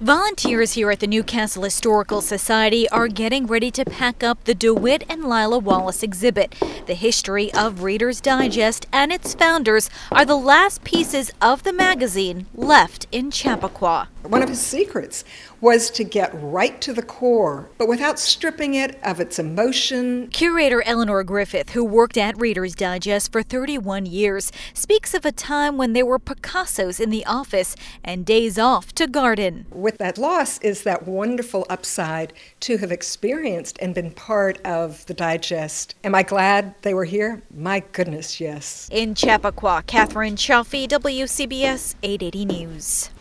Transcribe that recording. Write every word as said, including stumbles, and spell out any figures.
Volunteers here at the Newcastle Historical Society are getting ready to pack up the DeWitt and Lila Wallace exhibit. The history of Reader's Digest and its founders are the last pieces of the magazine left in Chappaqua. One of his secrets was to get right to the core, but without stripping it of its emotion. Curator Eleanor Griffith, who worked at Reader's Digest for thirty-one years, speaks of a time when there were Picassos in the office and days off to garden. With that loss is that wonderful upside to have experienced and been part of the Digest. Am I glad they were here? My goodness, yes. In Chappaqua, Catherine Chaffee, W C B S eight eighty News.